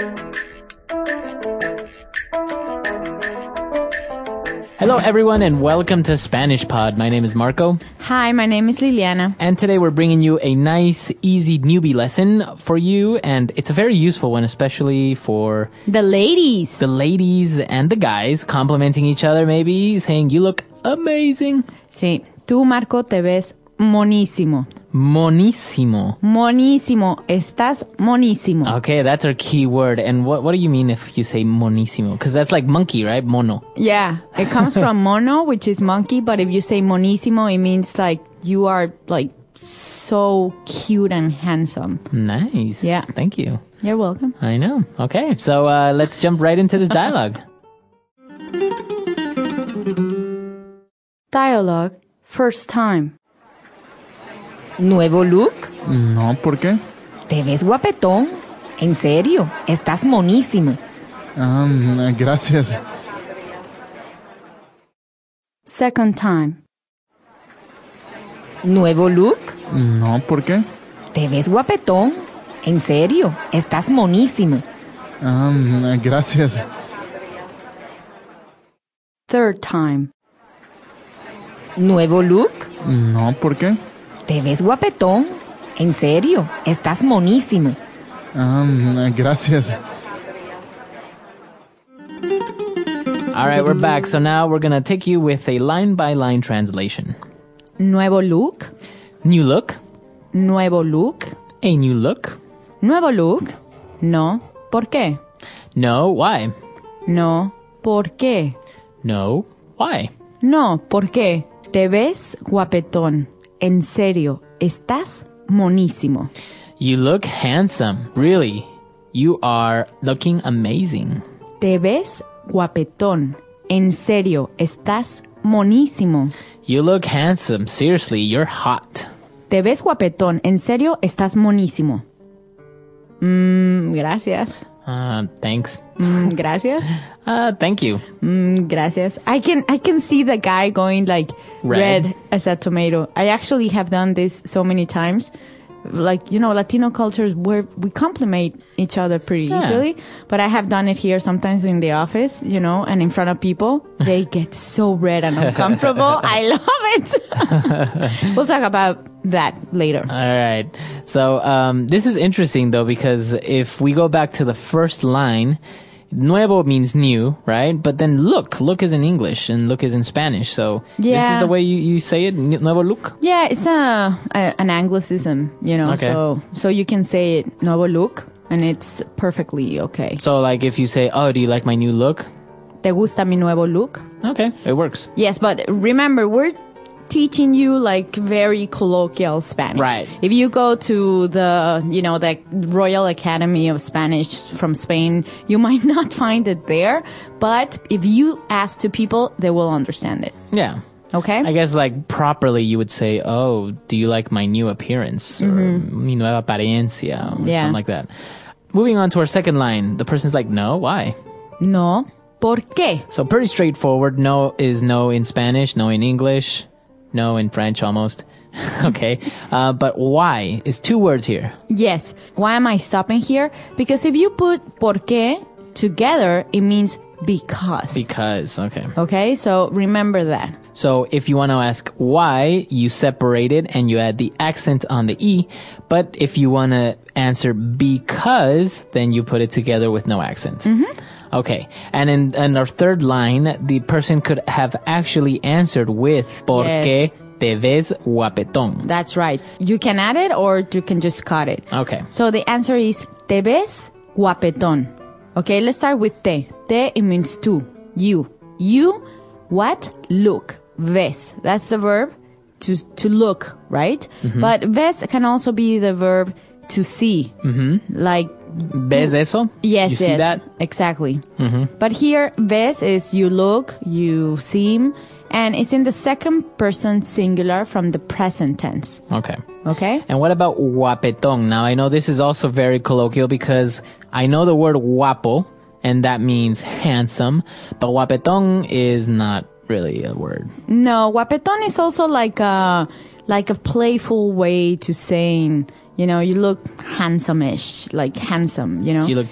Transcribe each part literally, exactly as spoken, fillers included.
Hello, everyone, and welcome to Spanish Pod. My name is Marco. Hi, my name is Liliana. And today we're bringing you a nice, easy newbie lesson for you. And it's a very useful one, especially for the ladies. The ladies and the guys complimenting each other, maybe saying, you look amazing. Sí, tú, Marco, te ves monísimo. Monísimo. Monísimo. Estás monísimo. Okay, that's our key word. And what what do you mean if you say monísimo? Because that's like monkey, right? Mono. Yeah, it comes from mono, which is monkey. But if you say monísimo, it means like you are like so cute and handsome. Nice. Yeah. Thank you. You're welcome. I know. Okay, so uh, let's jump right into this dialogue. Dialogue, first time. ¿Nuevo look? No, ¿por qué? Te ves guapetón. En serio, estás monísimo. Ah, gracias. Second time. ¿Nuevo look? No, ¿por qué? Te ves guapetón. En serio, estás monísimo. Ah, gracias. Third time. ¿Nuevo look? No, ¿por qué? Te ves guapetón. En serio, estás monísimo. Ah, gracias. All right, we're back. So now we're going to take you with a line-by-line translation. Nuevo look. New look. Nuevo look. A new look. Nuevo look. No. ¿Por qué? No, why? No. ¿Por qué? No, why? No. ¿Por qué? Te ves guapetón. En serio, estás monísimo. You look handsome. Really. You are looking amazing. Te ves guapetón. En serio, estás monísimo. You look handsome. Seriously, you're hot. Te ves guapetón. En serio, estás monísimo. Mm, gracias. Uh, thanks. Mm, gracias. Uh, thank you. Mm, gracias. I can I can see the guy going like Red. red as a tomato. I actually have done this so many times. Like, you know, Latino cultures where we compliment each other pretty Yeah. easily. But I have done it here sometimes in the office, you know, and in front of people. They get so red and uncomfortable. I love it. We'll talk about that later. All right. So um, this is interesting, though, because if we go back to the first line, nuevo means new, right? But then look. Look is in English and look is in Spanish. So this Yeah. is the way you, you say it, nuevo look? Yeah, it's a, a an Anglicism, you know. Okay. So so you can say it nuevo look, and it's perfectly okay. So like if you say, oh, do you like my new look? ¿Te gusta mi nuevo look? Okay, it works. Yes, but remember, we're teaching you like very colloquial Spanish. Right. If you go to the, you know, the Royal Academy of Spanish from Spain, you might not find it there. But if you ask to people, they will understand it. Yeah. Okay? I guess like properly you would say, oh, do you like my new appearance? Or mi nueva apariencia? Or Yeah. something like that. Moving on to our second line. The person's like, no, why? No. ¿Por qué? So pretty straightforward. No is no in Spanish, no in English, no in French almost. Okay. Uh, but why is two words here. Yes. Why am I stopping here? Because if you put por qué together, it means because. Because, okay. Okay? So remember that. So if you want to ask why, you separate it and you add the accent on the E. But if you want to answer because, then you put it together with no accent. Mm-hmm. Okay. And in, in our third line, the person could have actually answered with ¿Por Yes. qué te ves guapetón? That's right. You can add it or you can just cut it. Okay. So the answer is te ves guapetón. Okay, let's start with te. Te, it means tú, you. You, what? Look. Ves. That's the verb to to look, right? Mm-hmm. But ves can also be the verb to see. Mm-hmm. Like, ¿Ves eso? yes, You see yes. that? Exactly. Mm-hmm. But here, ves is you look, you seem, and it's in the second person singular from the present tense. Okay. Okay? And what about guapetón? Now, I know this is also very colloquial because I know the word guapo, and that means handsome, but guapetón is not really a word. No, guapetón is also like a, like a playful way to saying, you know, you look handsome-ish, like handsome, you know? You look cute.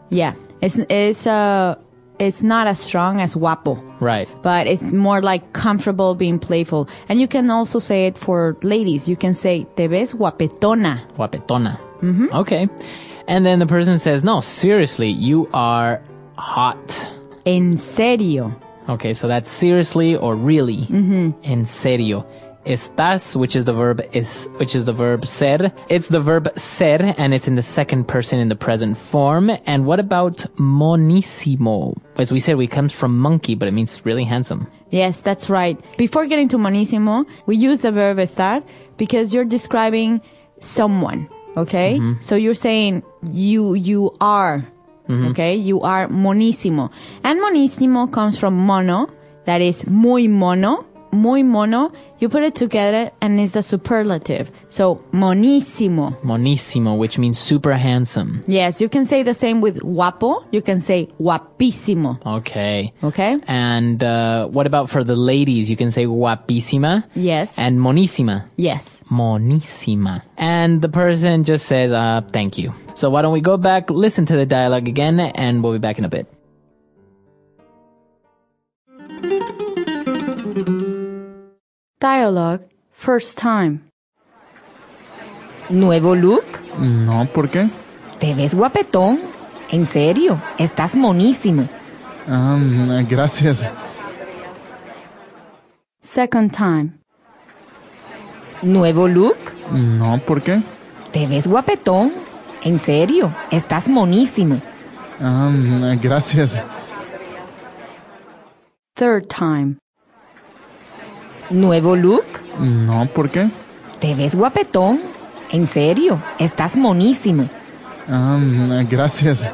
Yeah. It's, it's, uh, it's not as strong as guapo. Right. But it's more like comfortable, being playful. And you can also say it for ladies. You can say, te ves guapetona. Guapetona. Mm-hmm. Okay. And then the person says, no, seriously, you are hot. En serio. Okay, so that's seriously or really. Mm-hmm. En serio. Estás, which is the verb is, which is the verb ser. It's the verb ser, and it's in the second person in the present form. And what about monísimo? As we said, it comes from monkey, but it means really handsome. Yes, that's right. Before getting to monísimo, we use the verb estar because you're describing someone. Okay? Mm-hmm. So you're saying you, you are. Mm-hmm. Okay? You are monísimo. And monísimo comes from mono. That is muy mono. Muy mono. You put it together and it's the superlative. So, monísimo. Monísimo, which means super handsome. Yes, you can say the same with guapo. You can say guapísimo. Okay. Okay? And uh, what about for the ladies? You can say guapísima. Yes. And monísima. Yes. Monísima. And the person just says, uh, thank you. So why don't we go back, listen to the dialogue again, and we'll be back in a bit. Dialogue, first time. ¿Nuevo look? No, ¿por qué? Te ves guapetón. En serio, estás monísimo. Um, gracias. Second time. ¿Nuevo look? No, ¿por qué? Te ves guapetón. En serio, estás monísimo. Um, gracias. Third time. ¿Nuevo look? No, ¿por qué? Te ves guapetón. En serio, estás monísimo. Um, gracias.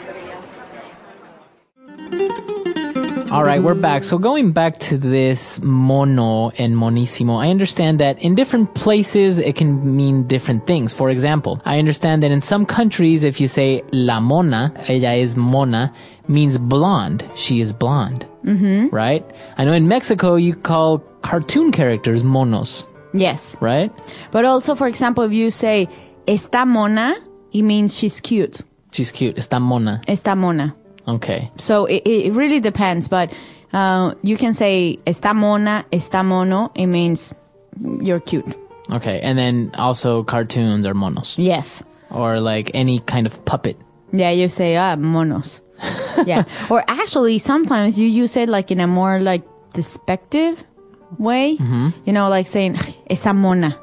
All right, we're back. So going back to this mono and monísimo, I understand that in different places it can mean different things. For example, I understand that in some countries, if you say la mona, ella es mona, means blonde. She is blonde. Mm-hmm. Right? I know in Mexico you call cartoon characters monos. Yes. Right? But also, for example, if you say está mona, it means she's cute. She's cute. Está mona. Está mona. Okay. So it, it really depends, but uh, you can say está mona, está mono. It means you're cute. Okay. And then also cartoons are monos. Yes. Or like any kind of puppet. Yeah, you say, ah, monos. Yeah. Or actually, sometimes you use it like in a more like despective way. Mm-hmm. You know, like saying, esa mona.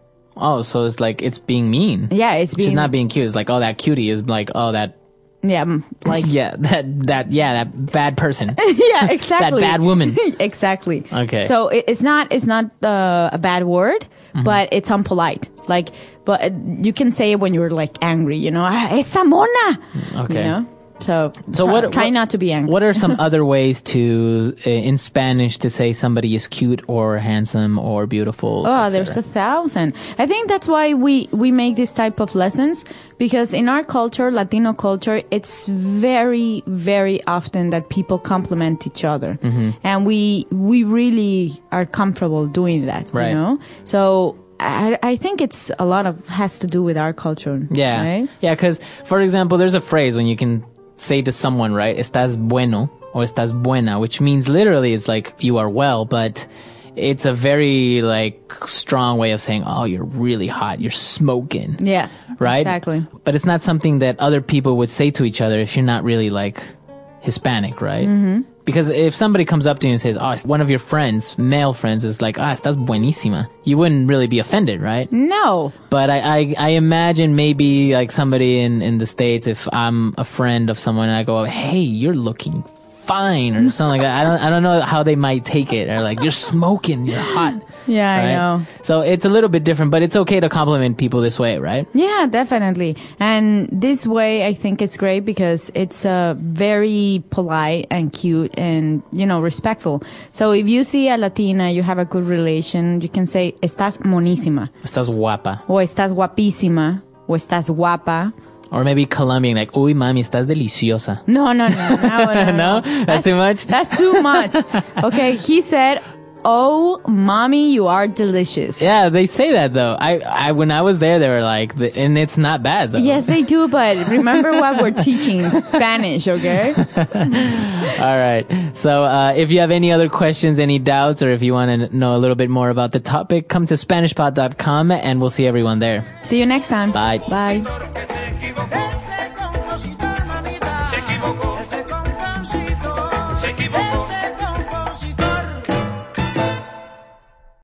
Oh, so it's like, it's being mean. Yeah, it's being... She's not being cute. It's like, oh, that cutie is like, oh, that... Yeah, like... yeah, that, that, yeah, that bad person. Yeah, exactly. That bad woman. Exactly. Okay. So it, it's not, it's not uh, a bad word, mm-hmm. but it's unpolite. Like, but uh, you can say it when you're like angry, you know, ah, esa mona. Okay. You know? So, so try, what, try what, not to be angry. What are some other ways to, uh, in Spanish, to say somebody is cute or handsome or beautiful? Oh, there's a thousand. I think that's why we, we make this type of lessons, because in our culture, Latino culture, it's very, very often that people compliment each other. Mm-hmm. And we, we really are comfortable doing that, right. You know? So, I, I think it's a lot of, has to do with our culture. Yeah. Right? Yeah, because, for example, there's a phrase when you can say to someone, right, estás bueno or estás buena, which means literally it's like you are well, but it's a very like strong way of saying, oh, you're really hot, you're smoking. Yeah, right? Exactly. But it's not something that other people would say to each other if you're not really like Hispanic, right? Mm-hmm. Because if somebody comes up to you and says, oh, one of your friends, male friends, is like, ah, estás buenísima, you wouldn't really be offended, right? No. But I, I, I imagine maybe like somebody in, in the States, if I'm a friend of someone and I go, hey, you're looking fine or something like that. I don't, I don't know how they might take it. Or like, you're smoking, you're hot. Yeah, right? I know. So it's a little bit different, but it's okay to compliment people this way, right? Yeah, definitely. And this way, I think it's great because it's uh, very polite and cute and, you know, respectful. So if you see a Latina, you have a good relation, you can say, estás monísima. Estás guapa. O estás guapísima. O estás guapa. Or maybe Colombian, like, uy, mami, estás deliciosa. No, no, no. No, no, no, no? no. That's too much? That's too much. Okay, he said, oh, mommy, you are delicious. Yeah, they say that though. I, I when I was there, they were like, the, and it's not bad though. Yes, they do, but remember what we're teaching, Spanish, okay? All right. So uh, if you have any other questions, any doubts, or if you want to know a little bit more about the topic, come to Spanish Pod dot com and we'll see everyone there. See you next time. Bye. Bye.